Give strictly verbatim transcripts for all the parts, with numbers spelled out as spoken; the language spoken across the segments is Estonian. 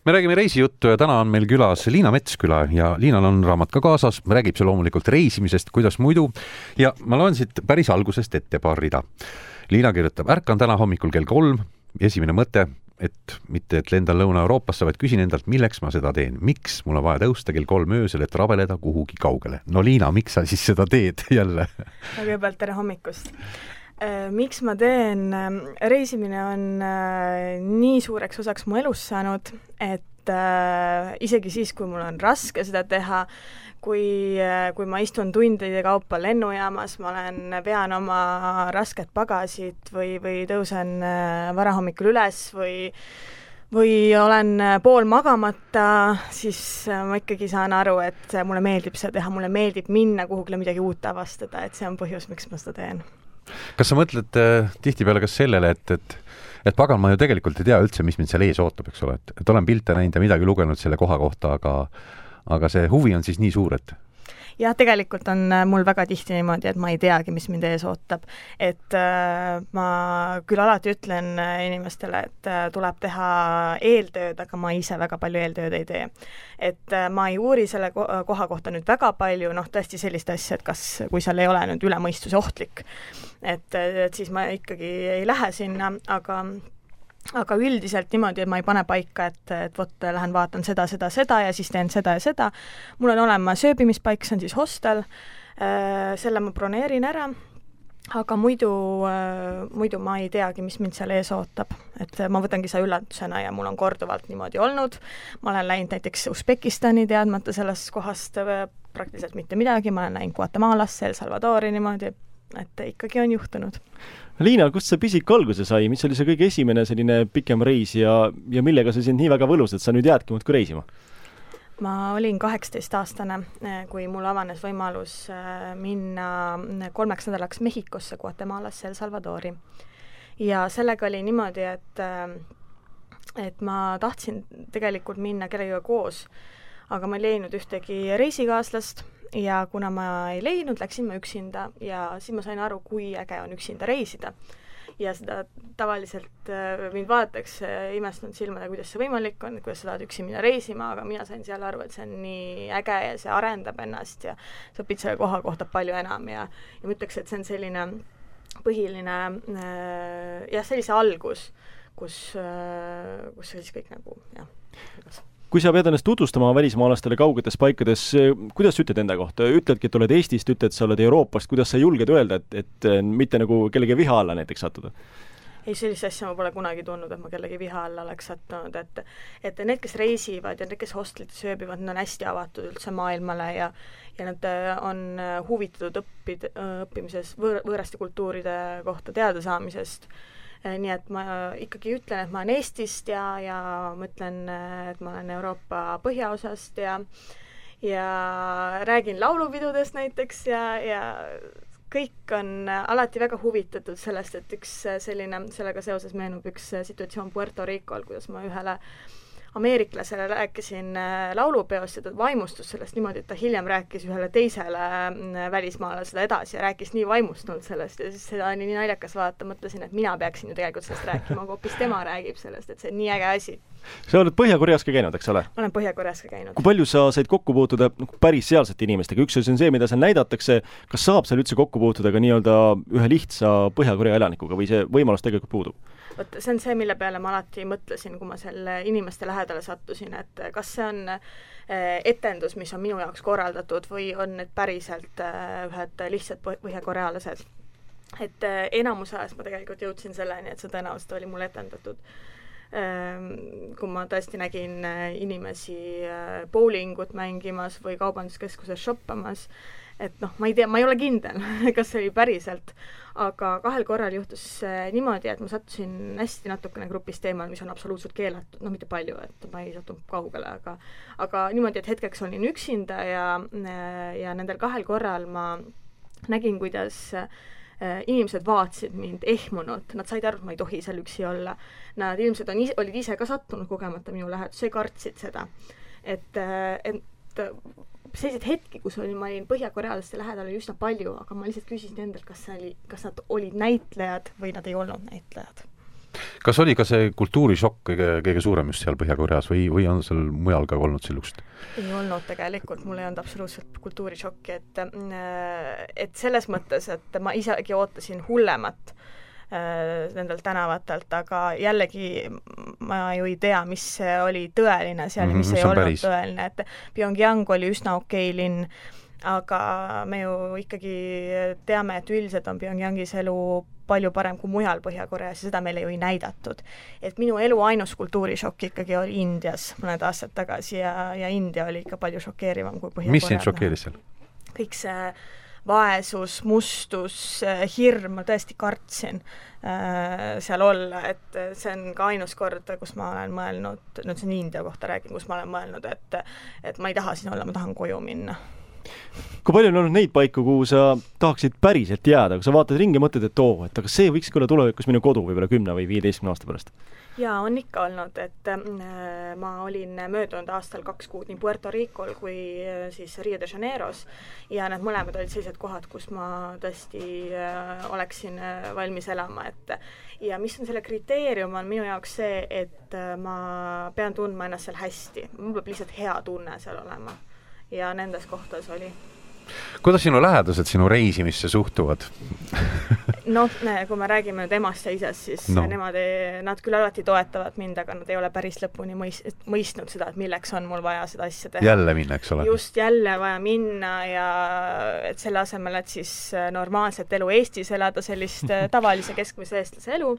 me räägime reisijuttu ja täna on meil külas Liina Metsküla ja Liinal on raamat ka kaasas, räägib see loomulikult reisimisest, kuidas muidu ja ma loen siit päris algusest ette paar rida. Liina kirjutab, ärkan täna hommikul kell kolm, esimene mõte, et mitte et lendan Lõuna-Euroopasse, vaid küsin endalt, milleks ma seda teen, miks mul on vaja tõusta kell kolm öösel, et rabeleda kuhugi kaugele. No Liina, miks sa siis seda teed jälle? Kõigepealt tere hommikust. Miks ma teen? Reisimine on nii suureks osaks mu elus saanud, et isegi siis, kui mul on raske seda teha, kui, kui ma istun tundide kaupa lennujaamas, ma olen, vean oma rasket pagasit või, või tõusen varahommikul üles või, või olen pool magamata, siis ma ikkagi saan aru, et mulle meeldib seda teha, mulle meeldib minna kuhugile midagi uut avastada, et see on põhjus, miks ma seda teen. Kas sa mõtled äh, tihtipeale kas sellele, et, et, et pagan, ma ju tegelikult ei tea üldse, mis mind seal ees ootab, eks ole, et, et olen pilte näinud ja midagi lugenud selle koha kohta, aga, aga see huvi on siis nii suur, et jah, tegelikult on mul väga tihti niimoodi, et ma ei teagi, mis mind ees ootab. Et äh, ma küll alati ütlen inimestele, et äh, tuleb teha eeltööd, aga ma ise väga palju eeltööd ei tee. Et äh, ma ei uuri selle koha kohta nüüd väga palju, noh tõesti sellist asja, et kas, kui seal ei ole nüüd ülemõistuse ohtlik, et, et siis ma ikkagi ei lähe sinna, aga aga üldiselt niimoodi, et ma ei pane paika, et, et vot lähen vaatan seda, seda, seda ja siis teen seda ja seda. Mul on olema sööbimispaik, see on siis hostel, selle ma broneerin ära, aga muidu, muidu ma ei teagi, mis mind seal ees ootab. Et ma võtangi seda üllatusena ja mul on korduvalt niimoodi olnud. Ma olen läinud näiteks Usbekistani teadmata sellest kohast praktiliselt mitte midagi, ma olen läinud Guatemalasse, El Salvadori niimoodi, et ikkagi on juhtunud. Liina, kust see pisik alguse sai? Mis oli see kõige esimene selline pikem reis ja, ja millega sa sind nii väga võlus, et sa nüüd jäädki muudkui reisima? Ma olin kaheksateist aastane, kui mul avanes võimalus minna kolmeks nädalaks Mehhikosse, Guatemalasse, El Salvadori. Ja sellega oli niimoodi, et, et ma tahtsin tegelikult minna kellegagi koos, aga ma ei leidnud ühtegi reisikaaslast, ja kuna ma ei leidnud, läksin ma üksinda ja siis ma sain aru, kui äge on üksinda reisida. Ja seda tavaliselt mind vaadatakse imestunud silmade, kuidas see võimalik on, kuidas sa tahad üksi minna reisima, aga mina sain seal aru, et see on nii äge ja see arendab ennast ja sa õpid selle koha kohta palju enam ja, ja ma ütleks, et see on selline põhiline jah, sellise algus, kus, kus siis kõik nagu jah, kui sa pead ennast tutvustama välismaalastele kaugetes paikades, kuidas sa ütled enda kohta? Ütledki, et oled Eestist, ütled, sa oled Euroopast, kuidas sa julged öelda, et, et mitte nagu kellegi viha alla näiteks sattuda? Ei, sellist asja ma pole kunagi tundnud, et ma kellegi viha alla oleks sattunud, et, et need, kes reisivad ja need, kes hostlites sööbivad, need on hästi avatud üldse maailmale ja, ja nad on huvitatud õppid, õppimises võõr, võõraste kultuuride kohta teada saamisest. Nii et ma ikkagi ütlen, et ma olen Eestist ja, ja ma ütlen, et ma olen Euroopa põhjaosast ja, ja räägin laulupidudest näiteks ja, ja kõik on alati väga huvitatud sellest, et üks selline, sellega seoses meenub üks situatsioon Puerto Ricol, kuidas ma ühele ameeriklasele rääkisin laulupeost ja ta vaimustus sellest niimoodi, et ta hiljem rääkis ühele teisele välismaalasele edasi ja rääkis nii vaimustunud sellest ja siis seda oli nii naljakas vaata, mõtlesin, et mina peaksin ju tegelikult sellest rääkima, aga hoopis tema räägib sellest, et see on nii äge asi. Sa oled Põhja-Koreas ka käinud, eks ole? Ma olen Põhja-Koreas ka käinud. Kui palju sa said kokku puutuda päris sealsete inimestega? Üks on see, mida seal näidatakse, kas saab seal üldse kokku puutuda ka nii-öelda ühe lihtsa Põhja-Korea elanikuga või see võimalus tegelikult puudub? Võt, see on see, mille peale ma alati mõtlesin, kui ma selle inimeste lähedale sattusin, et kas see on etendus, mis on minu jaoks korraldatud või on need päriselt ühed lihtsad põhjakorealased. Et enamus ajast ma tegelikult jõudsin selleni, et see tõenäoliselt oli mul etendatud. Kui ma tõesti nägin inimesi bowlingut mängimas või kaubanduskeskuses shoppamas, et noh, ma ei tea, ma ei ole kindel, kas see oli päriselt, aga kahel korral juhtus niimoodi, et ma sattusin hästi natukene grupist teemal, mis on absoluutselt keelatud, no mitte palju, et ma ei sattunud kaugele, aga, aga niimoodi, et hetkeks olin üksinda ja, ja nendel kahel korral ma nägin, kuidas inimesed vaatsid mind ehmunult, nad said aru, et ma ei tohi seal üksi olla. Nad inimesed on, olid ise ka sattunud kogemata minu lähedusse, kartsid seda. Et, et selliseid hetki, kus olin, ma olin põhjakorealaste lähedal oli üsna palju, aga ma lihtsalt küsisin endalt, kas, oli, kas nad olid näitlejad või nad ei olnud näitlejad. kas oli ka see kultuurishokk kõige, kõige suurem just seal Põhja-Koreas või, või on seal mujal ka olnud sellust? Ei olnud tegelikult, mul ei olnud absoluutselt kultuurishokki, et, et selles mõttes, et ma isegi ootasin hullemat äh, nendelt tänavatelt, aga jällegi ma ju ei tea, mis oli tõeline seal mm -hmm, ja mis ei olnud päris tõeline, et Pyongyang oli üsna okei linn, aga me ju ikkagi teame, et üldiselt on Pyongyangis elu palju parem kui mujal Põhja-Koreas ja seda meile ju ei näidatud. Et minu elu ainus kultuurishokk ikkagi oli Indias mõned aastad tagasi ja, ja India oli ikka palju šokeerivam kui Põhja-Korea. Mis sind šokeeris seal? Kõik see vaesus, mustus, hirm, ma tõesti kartsin äh, seal olla, et see on ka ainus kord, kus ma olen mõelnud, nüüd see on India kohta räägin, kus ma olen mõelnud, et, et ma ei taha siin olla, ma tahan koju minna. Kui palju on olnud neid paiku, kuhu sa tahaksid päriselt jääda, kui sa vaatad ringi ja mõtled, et oo, et aga see võiks olla tulevikus minu kodu võib-olla kümne või viieteistkümne aasta pärast? Jaa, on ikka olnud, et äh, ma olin möödunud aastal kaks kuud nii Puerto Ricol kui äh, siis Rio de Janeiros ja need mõlemad olid sellised kohad, kus ma tõesti äh, oleksin äh, valmis elama, et ja mis on selle kriteerium, on minu jaoks see, et äh, ma pean tundma ennast seal hästi, mul peab lihtsalt hea tunne seal olema. Ja nendes kohtas oli. Kuidas sinu lähedased sinu reisimisse suhtuvad? No, kui me räägime nüüd emast ja isast, siis no. nemad, ei, nad küll alati toetavad mind, aga nad ei ole päris lõpuni mõist, mõistnud seda, et milleks on mul vaja seda asja teha. Jälle minna, eks ole? Just jälle vaja minna ja et selle asemel, et siis normaalset elu Eestis elada, sellist tavalise keskmise eestlase elu,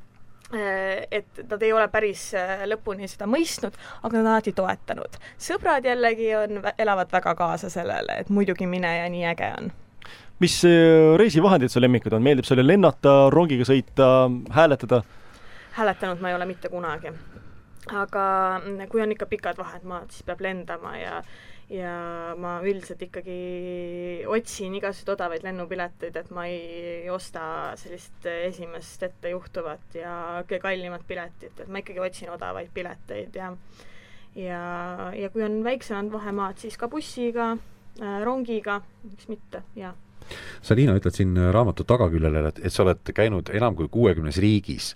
et nad ei ole päris lõpuni seda mõistnud, aga nad on alati toetanud. Sõbrad jällegi on, elavad väga kaasa sellele, et muidugi mine ja nii äge on. Mis reisivahendid su lemmikud on? Meeldib sulle lennata, rongiga sõita, hääletada? Hääletanud ma ei ole mitte kunagi. Aga kui on ikka pikad vahendmaad, siis peab lendama ja ja ma üldiselt ikkagi otsin igasuguseid odavaid lennupileteid, et ma ei osta sellist esimest ette juhtuvat ja kõige kallimat piletit, et ma ikkagi otsin odavaid pileteid ja ja, ja kui on väiksemad vahemaad, siis ka bussiga, rongiga, miks mitte, jah. Sa, Liina, ütled siin raamatu tagaküljele, et, et sa oled käinud enam kui kuuekümnes riigis.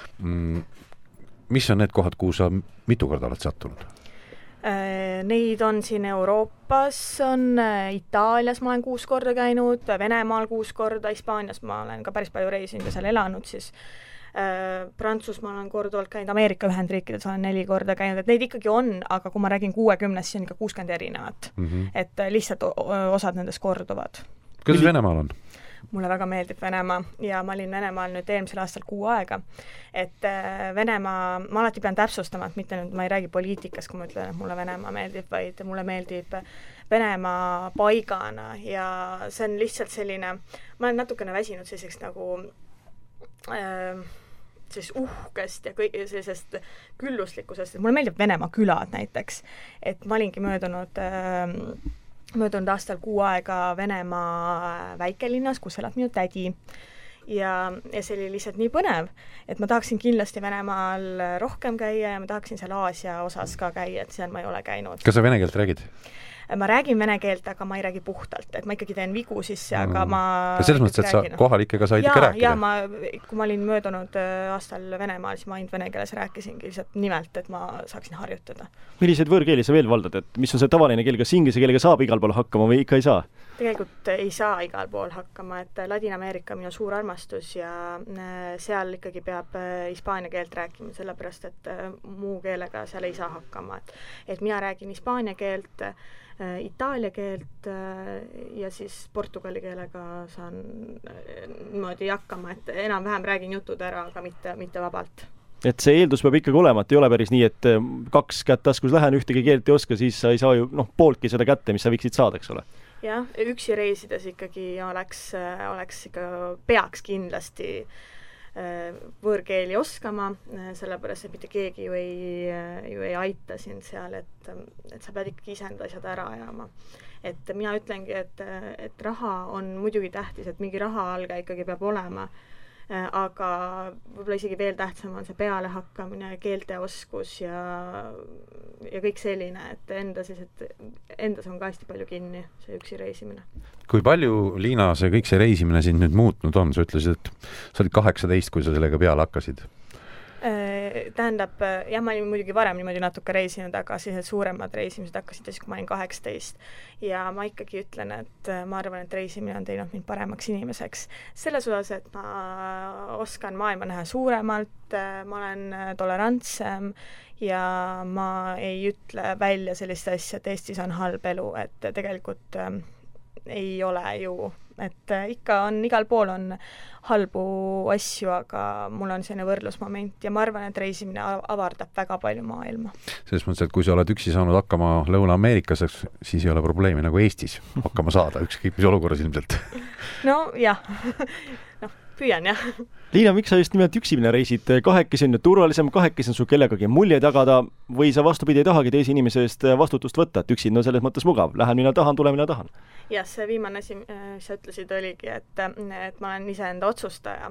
Mis on need kohad, kuhu sa mitu korda oled sattunud? Neid on siin Euroopas, on Itaalias ma olen kuus korda käinud, Venemaal kuus korda, Hispaanias ma olen ka päris palju reisinud ja seal elanud, siis äh, Prantsusmaal olen korduvalt käinud, Ameerika Ühendriikides olen neli korda käinud, et neid ikkagi on, aga kui ma räägin kuuekümnest, siis on ikka kuuskümmend erinevat. Mm -hmm. Et lihtsalt osad nendest korduvad. Kuidas Venemaal on? Mulle väga meeldib Venemaa ja ma olin Venemaal nüüd eelmisel aastal kuu aega, et Venemaa, ma alati pean täpsustama, et mitte nüüd ma ei räägi poliitikast, kui ma ütlen, et mulle Venemaa meeldib, vaid mulle meeldib Venemaa paigana ja see on lihtsalt selline, ma olen natukene väsinud selliseks nagu äh, sellisest uhkest ja kõik, sellisest külluslikkusest, et mulle meeldib Venemaa külad näiteks, et ma olingi möödunud äh, möödunud aastal kuu aega Venemaa väikelinnas, kus elab minu tädi. Ja, ja see oli lihtsalt nii põnev, et ma tahaksin kindlasti Venemaal rohkem käia ja ma tahaksin seal Aasia osas ka käia, et seal ma ei ole käinud. Kas sa vene keelt räägid? Ma räägin vene keelt, aga ma ei räägi puhtalt, et ma ikkagi teen vigu sisse, aga mm. ma... Selles mõttes, et sa kohalikega said ikka rääkida? Ja, ma, kui ma olin möödunud aastal Venemaal, siis ma ainult vene keeles rääkisingi lihtsalt nimelt, et ma saaksin harjutada. Milliseid võõrkeeli sa veel valdad, et mis on see tavaline keel, kas inglise keelega saab igal pool hakkama või ikka ei saa? Tegelikult ei saa igal pool hakkama, et Ladina-Ameerika on minu suur armastus ja seal ikkagi peab hispaania keelt rääkima, sellepärast, et muu keelega seal ei saa hakkama. Et, et mina räägin hispaania keelt, itaalia keelt ja siis portugali keelega saan niimoodi hakkama, et enam-vähem räägin jutud ära, aga mitte, mitte vabalt. Et see eeldus peab ikkagi olema, et ei ole päris nii, et kaks kätt taskus lähen, ühtegi keelt ei oska, siis sa ei saa ju noh, pooltki seda kätte, mis sa võiksid saada, eks ole. Jah, üksi reisides ikkagi oleks, oleks ikka, peaks kindlasti võõrkeeli oskama, sellepärast, et mitte keegi ju ei, ju ei aita sind seal, et, et sa pead ikkagi ise need asjad ära ajama. Et mina ütlengi, et, et raha on muidugi tähtis, et mingi raha alga ikkagi peab olema, aga võib-olla isegi veel tähtsam on see peale hakkamine, keelteoskus ja, ja kõik selline, et enda siis, et endas on ka hästi palju kinni see üksi reisimine. Kui palju, Liina, see kõik see reisimine siin nüüd muutnud on? Sa ütlesid, et sa olid kaheksateist, kui sa sellega peale hakkasid. tähendab, jah, ma olin muidugi varem niimoodi natuke reisinud, aga siis need suuremad reisimised hakkasid siis, kui ma olin kaheksateist. Ja ma ikkagi ütlen, et ma arvan, et reisimine on teinud mind paremaks inimeseks. Selles osas, et ma oskan maailma näha suuremalt, ma olen tolerantsem ja ma ei ütle välja sellist asja, et Eestis on halb elu, et tegelikult ei ole ju, et ikka on, igal pool on halbu asju, aga mul on selline võrdlusmoment ja ma arvan, et reisimine avardab väga palju maailma. Selles mõttes, et kui sa oled üksi saanud hakkama Lõuna-Ameerikas, siis ei ole probleemi nagu Eestis hakkama saada, ükskõik mis olukorras ilmselt. No jah, noh, püüan jah. Liina, miks sa just nimelt üksipina reisid? Kahekesi on turvalisem, kahekesi on su kellegagi mulje tagada või sa vastupidi ei tahagi teisi inimese eest vastutust võtta, et üksin on selles mõttes mugav, lähen mina tahan, tule mina tahan? Jah, see viimane asi, mis sa ütlesid, oligi, et, et ma olen ise enda otsustaja.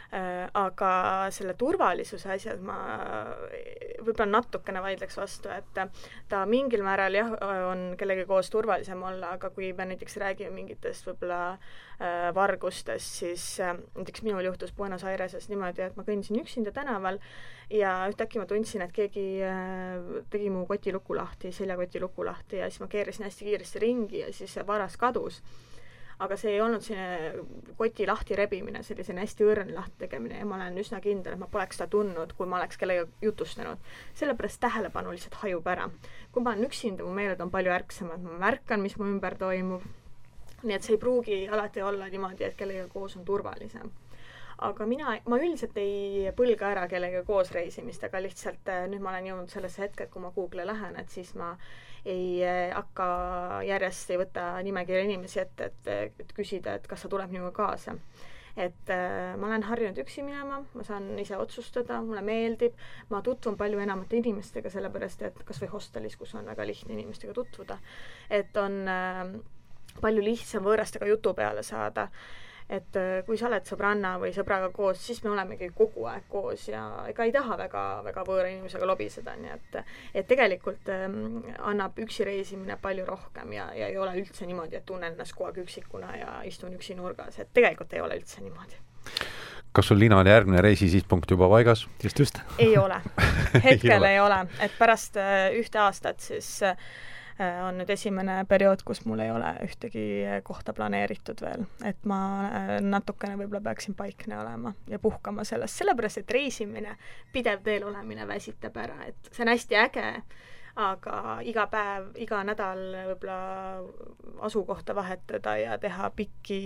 Aga selle turvalisuse asjad ma võib-olla natukene vaidleks vastu, et ta mingil määral jah, on kellegi koos turvalisem olla, aga kui me näiteks räägime mingitest võib-olla vargustest, siis näiteks minul juhtus Buenos Aireses niimoodi, et ma kõndisin üksinda tänaval ja ühtäkki ma tundsin, et keegi tegi mu kotiluku lahti, seljakoti luku lahti ja siis ma keerasin hästi kiiresti ringi ja siis see varas kadus. Aga see ei olnud selline koti lahti rebimine, selline hästi õrn lahti tegemine ja ma olen üsna kindel, et ma poleks seda tundnud, kui ma oleks kellega jutustanud. Sellepärast tähelepanu lihtsalt hajub ära. Kui ma olen üksinda, mu meeled on palju ärksamad, ma märkan, mis mu ümber toimub. Nii et see ei pruugi alati olla niimoodi, et kellega koos on turvalisem. Aga mina, ma üldiselt ei põlga ära kellega koos reisimist, aga lihtsalt nüüd ma olen jõudnud sellesse hetke, et kui ma Google lähen, et siis ma ei hakka järjest, ei võta nimekirja inimesi ette, et, et küsida, et kas sa tuleb minuga kaasa. Et äh, ma olen harjunud üksi minema, ma saan ise otsustada, mulle meeldib, ma tutvun palju enamate inimestega, sellepärast, et kas või hostelis, kus on väga lihtne inimestega tutvuda, et on äh, palju lihtsam võõrastega jutu peale saada. Et kui sa oled sõbranna või sõbraga koos, siis me olemegi kogu aeg koos ja ega ei taha väga, väga võõra inimesega lobiseda, nii et, et tegelikult ähm, annab üksi reisimine palju rohkem ja, ja ei ole üldse niimoodi, et tunnen ennast kogu aeg üksikuna ja istun üksi nurgas, et tegelikult ei ole üldse niimoodi. Kas sul, Liina, on järgmine reisisihtpunkt juba paigas? Just, just. Ei ole. Hetkel ei ole. ei ole, et pärast ühte aastat siis on nüüd esimene periood, kus mul ei ole ühtegi kohta planeeritud veel. Et ma natukene võib-olla peaksin paikne olema ja puhkama sellest. Sellepärast, et reisimine, pidev teel olemine väsitab ära. Et see on hästi äge, aga iga päev, iga nädal võib-olla asukohta vahetada ja teha pikki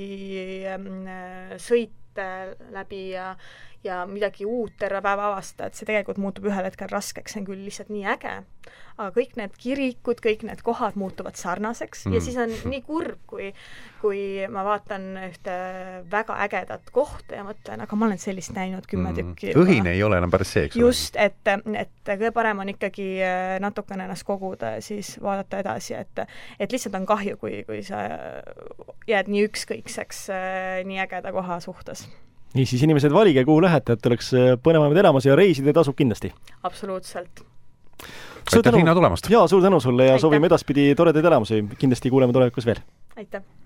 sõite läbi ja ja midagi uut terve päeva avastada, et see tegelikult muutub ühel hetkel raskeks, see on küll lihtsalt nii äge, aga kõik need kirikud, kõik need kohad muutuvad sarnaseks mm. ja siis on nii kurb, kui, kui ma vaatan ühte väga ägedat kohta ja mõtlen, aga ma olen sellist näinud kümme mm. tükki. Õhine ei ole enam päris see, eks ole? Just, et, et kõige parem on ikkagi natukene ennast koguda ja siis vaadata edasi, et, et lihtsalt on kahju, kui, kui sa jääd nii ükskõikseks nii ägeda koha suhtes. Nii siis inimesed valige, kuhu lähete, et oleks põnevamad elamas ja reisida tasub kindlasti. Absoluutselt. Aitäh, Liina, tulemast! Jaa, suur tänu sulle ja Aitäh. Soovime edaspidi toredaid elamusi. Kindlasti kuuleme tulevikus veel. Aitäh!